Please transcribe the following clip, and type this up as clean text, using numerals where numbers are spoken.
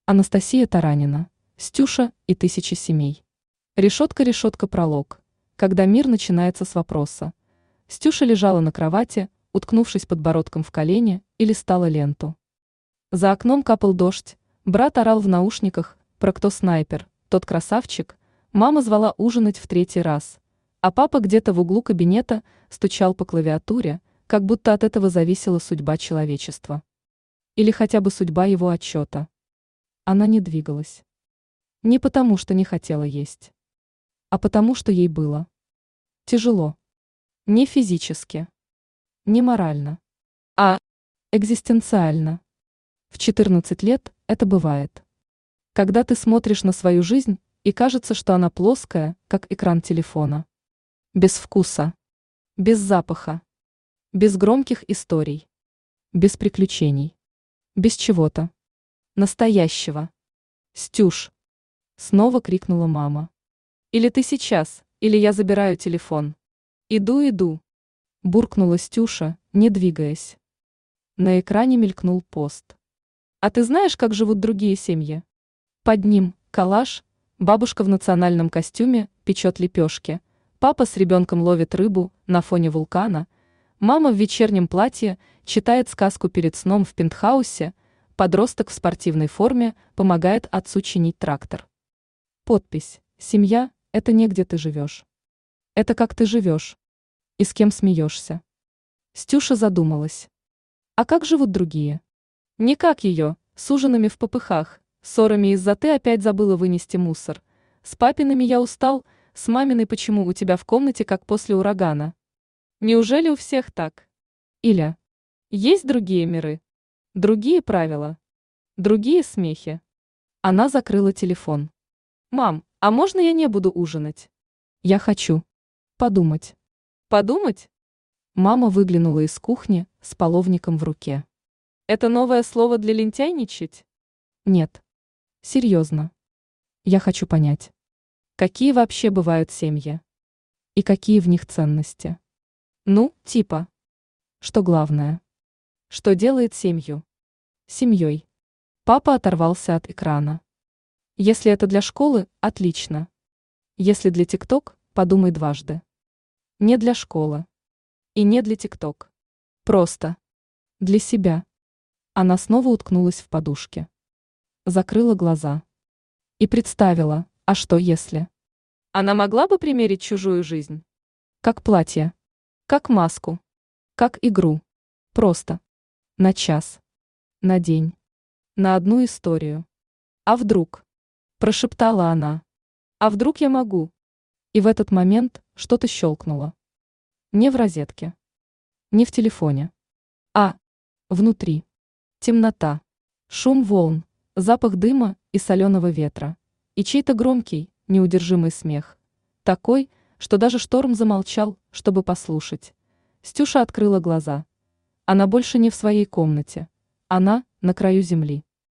Анастасия Таранина, Стюша и тысячи семей. Решетка, пролог. Когда мир начинается с вопроса. Стюша лежала на кровати, уткнувшись подбородком в колени, и листала ленту. За окном капал дождь, брат орал в наушниках про кто снайпер, тот красавчик, мама звала ужинать в третий раз, а папа где-то в углу кабинета стучал по клавиатуре, как будто от этого зависела судьба человечества. Или хотя бы судьба его отчета. Она не двигалась. Не потому, что не хотела есть, а потому, что ей было тяжело. Не физически, не морально, а экзистенциально. В 14 лет это бывает. Когда ты смотришь на свою жизнь, и кажется, что она плоская, как экран телефона. Без вкуса, без запаха, без громких историй, без приключений, без чего-то настоящего. «Стюш!» — снова крикнула мама. «Или ты сейчас, или я забираю телефон». «Иду», — буркнула Стюша, не двигаясь. На экране мелькнул пост. «А ты знаешь, как живут другие семьи?» Под ним коллаж, бабушка в национальном костюме печет лепешки, папа с ребенком ловит рыбу на фоне вулкана, мама в вечернем платье читает сказку перед сном в пентхаусе, подросток в спортивной форме помогает отцу чинить трактор. Подпись «Семья» – это не где ты живешь. Это как ты живешь. И с кем смеешься. Стюша задумалась. А как живут другие? Не как ее, с ужинами в попыхах, ссорами из-за ты опять забыла вынести мусор. С папиными я устал, с маминой почему у тебя в комнате как после урагана. Неужели у всех так? Иля. Есть другие миры? Другие правила? Другие смехи? Она закрыла телефон. «Мам, а можно я не буду ужинать?» «Я хочу. Подумать». «Подумать?» Мама выглянула из кухни с половником в руке. «Это новое слово для лентяйничать?» «Нет. Серьезно. Я хочу понять, какие вообще бывают семьи? И какие в них ценности? Ну, типа. Что главное? Что делает семью? Семьей?» Папа оторвался от экрана. «Если это для школы, отлично. Если для ТикТок, подумай дважды. Не для школы. И не для ТикТок. Просто. Для себя». Она снова уткнулась в подушке. Закрыла глаза. И представила, а что если? Она могла бы примерить чужую жизнь? Как платье. Как маску. Как игру. Просто. На час. На день. На одну историю. А вдруг? Прошептала она. А вдруг я могу? И в этот момент что-то щелкнуло. Не в розетке. Не в телефоне. А внутри. Темнота. Шум волн. Запах дыма и соленого ветра. И чей-то громкий, неудержимый смех. Такой, что даже шторм замолчал, чтобы послушать. Стюша открыла глаза. Она больше не в своей комнате. Она на краю земли.